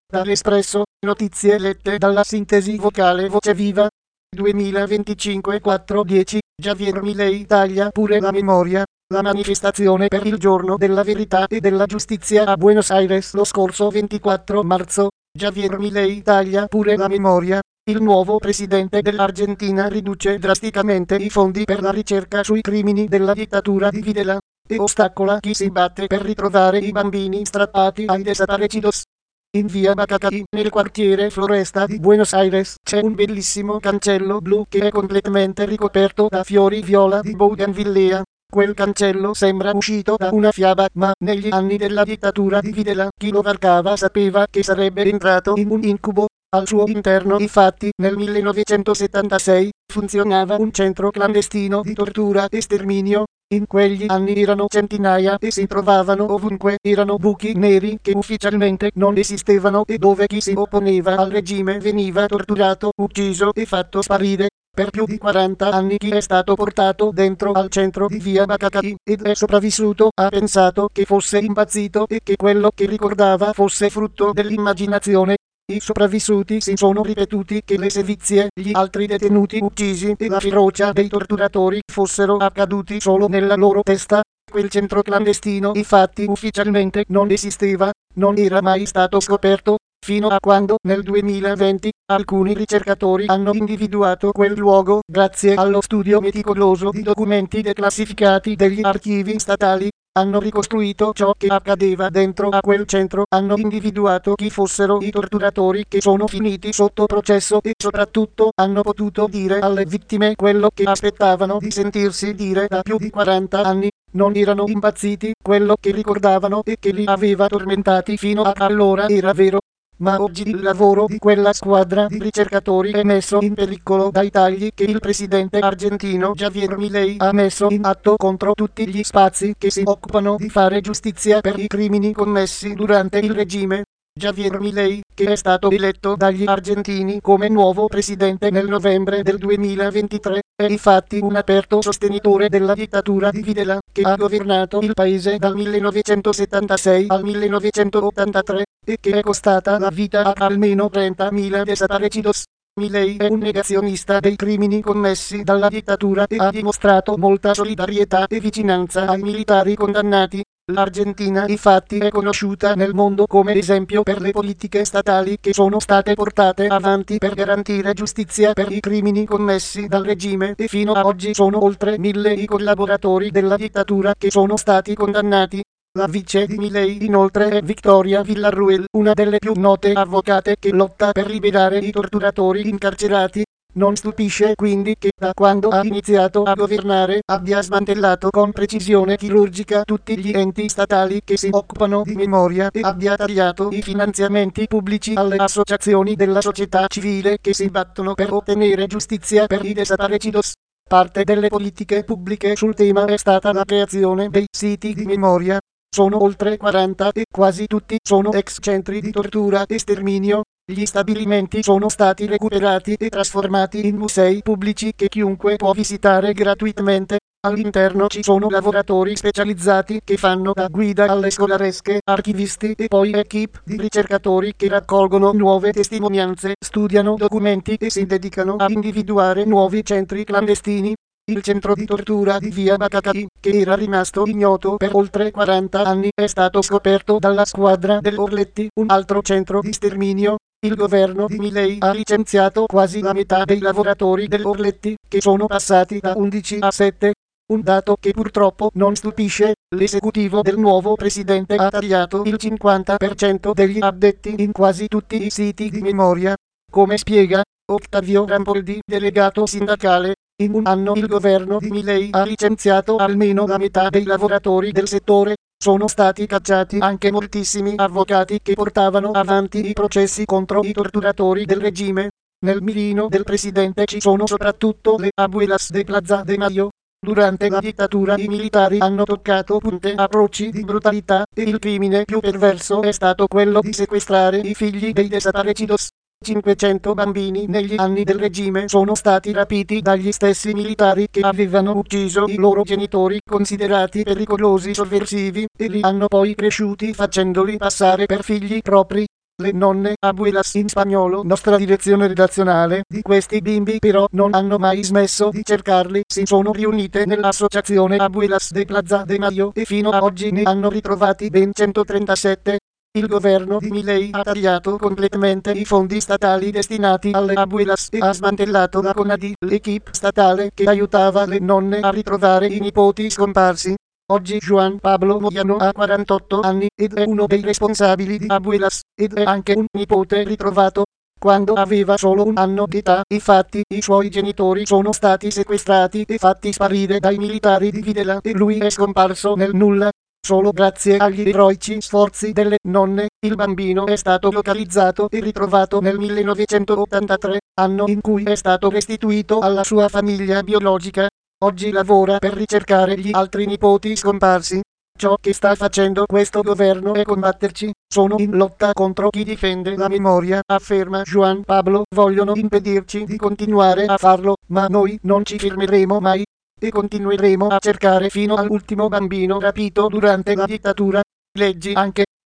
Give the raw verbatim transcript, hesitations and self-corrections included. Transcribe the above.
Dall'Espresso, notizie lette dalla sintesi vocale Voce Viva. duemilaventicinque quattro dieci, Javier Milei taglia pure la memoria. La manifestazione per il giorno della verità e della giustizia a Buenos Aires lo scorso ventiquattro marzo. Javier Milei taglia pure la memoria. Il nuovo presidente dell'Argentina riduce drasticamente i fondi per la ricerca sui crimini della dittatura di Videla e ostacola chi si batte per ritrovare i bambini strappati ai desaparecidos. In via Bacacay, nel quartiere Floresta di Buenos Aires, c'è un bellissimo cancello blu che è completamente ricoperto da fiori viola di bougainvillea. Quel cancello sembra uscito da una fiaba, ma negli anni della dittatura di Videla chi lo varcava sapeva che sarebbe entrato in un incubo. Al suo interno, infatti, nel millenovecentosettantasei, funzionava un centro clandestino di tortura e sterminio. In quegli anni erano centinaia e si trovavano ovunque, erano buchi neri che ufficialmente non esistevano e dove chi si opponeva al regime veniva torturato, ucciso e fatto sparire. Per più di quaranta anni chi è stato portato dentro al centro di via Bacacay ed è sopravvissuto ha pensato che fosse impazzito e che quello che ricordava fosse frutto dell'immaginazione. I sopravvissuti si sono ripetuti che le sevizie, gli altri detenuti uccisi e la ferocia dei torturatori fossero accaduti solo nella loro testa. Quel centro clandestino infatti ufficialmente non esisteva, non era mai stato scoperto, fino a quando nel duemilaventi alcuni ricercatori hanno individuato quel luogo grazie allo studio meticoloso di documenti declassificati degli archivi statali. Hanno ricostruito ciò che accadeva dentro a quel centro, hanno individuato chi fossero i torturatori che sono finiti sotto processo e soprattutto hanno potuto dire alle vittime quello che aspettavano di sentirsi dire da più di quaranta anni. Non erano impazziti, quello che ricordavano e che li aveva tormentati fino a allora era vero. Ma oggi il lavoro di quella squadra di ricercatori è messo in pericolo dai tagli che il presidente argentino Javier Milei ha messo in atto contro tutti gli spazi che si occupano di fare giustizia per i crimini commessi durante il regime. Javier Milei, che è stato eletto dagli argentini come nuovo presidente nel novembre del duemilaventitré, è infatti un aperto sostenitore della dittatura di Videla, che ha governato il paese dal millenovecentosettantasei al millenovecentottantatré e che è costata la vita a almeno trentamila desaparecidos. Milei è un negazionista dei crimini commessi dalla dittatura e ha dimostrato molta solidarietà e vicinanza ai militari condannati. L'Argentina infatti è conosciuta nel mondo come esempio per le politiche statali che sono state portate avanti per garantire giustizia per i crimini commessi dal regime e fino a oggi sono oltre mille i collaboratori della dittatura che sono stati condannati. La vice di Milei inoltre è Victoria Villarruel, una delle più note avvocate che lotta per liberare i torturatori incarcerati. Non stupisce quindi che da quando ha iniziato a governare abbia smantellato con precisione chirurgica tutti gli enti statali che si occupano di memoria e abbia tagliato i finanziamenti pubblici alle associazioni della società civile che si battono per ottenere giustizia per i desaparecidos. Parte delle politiche pubbliche sul tema è stata la creazione dei siti di memoria. Sono oltre quaranta e quasi tutti sono ex centri di tortura e sterminio. Gli stabilimenti sono stati recuperati e trasformati in musei pubblici che chiunque può visitare gratuitamente. All'interno ci sono lavoratori specializzati che fanno da guida alle scolaresche, archivisti e poi equip di ricercatori che raccolgono nuove testimonianze, studiano documenti e si dedicano a individuare nuovi centri clandestini. Il centro di tortura di via Bacacay, che era rimasto ignoto per oltre quaranta anni, è stato scoperto dalla squadra dell'Orletti, un altro centro di sterminio. Il governo di Milei ha licenziato quasi la metà dei lavoratori dell'Orletti, che sono passati da undici a sette. Un dato che purtroppo non stupisce, l'esecutivo del nuovo presidente ha tagliato il cinquanta per cento degli addetti in quasi tutti i siti di memoria. Come spiega Octavio Rampoldi, delegato sindacale, in un anno il governo di Milei ha licenziato almeno la metà dei lavoratori del settore. Sono stati cacciati anche moltissimi avvocati che portavano avanti i processi contro i torturatori del regime. Nel mirino del presidente ci sono soprattutto le abuelas de Plaza de Mayo. Durante la dittatura i militari hanno toccato punte approcci di brutalità e il crimine più perverso è stato quello di sequestrare i figli dei desaparecidos. cinquecento bambini negli anni del regime sono stati rapiti dagli stessi militari che avevano ucciso i loro genitori considerati pericolosi sovversivi e li hanno poi cresciuti facendoli passare per figli propri. le nonne, abuelas in spagnolo, nostra direzione redazionale. Di questi bimbi però non hanno mai smesso di cercarli, si sono riunite nell'associazione Abuelas de Plaza de Mayo e fino a oggi ne hanno ritrovati ben centotrentasette. Il governo di Milei ha tagliato completamente i fondi statali destinati alle abuelas e ha smantellato la CONADI, l'equipe statale che aiutava le nonne a ritrovare i nipoti scomparsi. Oggi Juan Pablo Moyano ha quarantotto anni ed è uno dei responsabili di Abuelas, ed è anche un nipote ritrovato. Quando aveva solo un anno di età, infatti, i suoi genitori sono stati sequestrati e fatti sparire dai militari di Videla e lui è scomparso nel nulla. Solo grazie agli eroici sforzi delle nonne, il bambino è stato localizzato e ritrovato nel millenovecentottantatré, anno in cui è stato restituito alla sua famiglia biologica. Oggi lavora per ricercare gli altri nipoti scomparsi. Ciò che sta facendo questo governo è combatterci. Sono in lotta contro chi difende la memoria, afferma Juan Pablo. Vogliono impedirci di continuare a farlo, ma noi non ci fermeremo mai. E continueremo a cercare fino all'ultimo bambino rapito durante la dittatura. Leggi anche